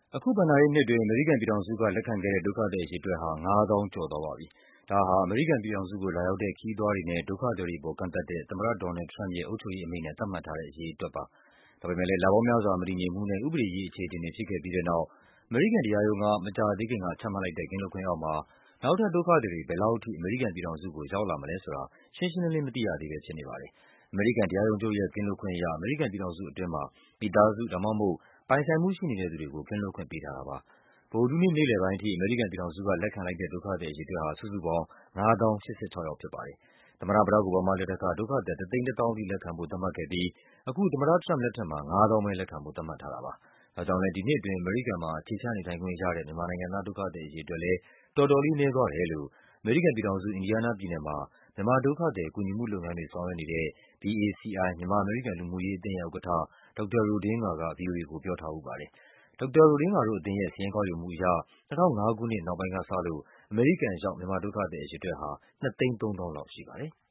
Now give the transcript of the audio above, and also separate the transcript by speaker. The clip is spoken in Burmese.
Speaker 1: အခုဘဏ္ဍာရေးနှစ်အတွင်း အမေရိကန်ပြည်ထောင်စုက လက်ခံခဲ့တဲ့ ဒုက္ခသည်အရေအတွက်ဟာ ၅ သောင်းကျော်သွားပါပြီ။ ဒါဟာ အမေရိကန်ပြည်ထောင်စုကို လာရောက်တဲ့ ခရီးသွားတွေနဲ့ ဒုက္ခသည်တွေအပေါ် ကန့်သတ်တဲ့ သမ္မတ ဒေါ်နယ်လ်ဒ် ထရမ့်ပ်ရဲ့ အုပ်ချုပ်ရေးအမိန့်နဲ့ သတ်မှတ်ထားတဲ့ အရေအတွက်ပါ။ ဒါပေမယ့်လည်း လပေါင်းများစွာ မတည်ငြိမ်မှုနဲ့ ဥပဒေရေးအခြေအတင်တွေ ဖြစ်ခဲ့ပြီးတဲ့နောက် အမေရိကန်တရားရုံးက မကြာသေးခင်က ချမှတ်လိုက်တဲ့ ကင်းလွတ်ခွင့်အောက်မှာ နောက်ထပ် ဒုက္ခသည်တွေ ဘယ်လောက်ထိ အမေရိကန်ပြည်ထောင်စုကို ရောက်လာမလဲဆိုတာ ရှင်းရှင်းလင်းလင်း မသိရသေးဘဲ ဖြစ်နေပါတယ်။ အမေရိကန်တရားရုံးချုပ်ရဲ့ ကင်းလွတ်ခွင့်အရ အမေရိကန်ပြည်ထောင်စုအတွင်းမှာ မိသားစု ဒါမှမဟုတ် ပိုင်ဆိုင်မှုရှိနေတဲ့သူတွေကို ကင်းလွတ်ခွင့်ပေးထားတာပါ။ ဗုဒ္ဓဟူးနေ့ နေ့လည်ပိုင်းအထိ အမေရိကန်ပြည်ထောင်စုက လက်ခံလိုက်တဲ့ ဒုက္ခသည်အရေအတွက်ဟာ စုစုပေါင်း ၅ သောင်း ၈၆ ယောက်ဖြစ်ပါတယ်။ သမ္မတ ဘရာ့ခ် အိုဘားမားလက်ထက်က ဒုက္ခသည် ၁၁၀,၀၀၀ ထိ လက်ခံဖို့ သတ်မှတ်ခဲ့ပြီး အခု သမ္မတထရမ့်ပ်လက်ထက်မှာ ၅ သောင်းပဲ လက်ခံဖို့ သတ်မှတ်ထားတာပါ။ ဒါကြောင့်လည်း ဒီနှစ်အတွင်း အမေရိကန်မှာ အခြေချနေထိုင်ခွင့်ရတဲ့ မြန်မာနိုင်ငံသား ဒုက္ခသည်အရေအတွက်လည်း တော်တော်လေး နည်းသွားတယ်လို့ အမေရိကန်ပြည်ထောင်စု၊ အင်ဒီးယားနားပြည်နယ်မှာ မြန်မာဒုက္ခသည် ကူညီမှုလုပ်ငန်းတွေ ဆောင်ရွက်နေတဲ့ BACI မြန်မာ-အမေရိကန် လူမှုရေးအသင်းရဲ့ဥက္ကဋ္ဌ ဒေါက်တာ ရိုဒင်းငါက ဗွီအိုအေကို ပြောထားဖူးပါတယ်။ ဒေါက်တာ ရိုဒင်းငါတို့အသင်းရဲ့ စာရင်းကောက်ယူမှုအရ ၂၀၀၅ ခုနှစ်နောက်ပိုင်းကစလို့ အမေရိကန်ရောက် မြန်မာဒုက္ခသည်အရေအတွက်ဟာ ၂၃၀,၀၀၀ လောက်ရှိပါတယ်။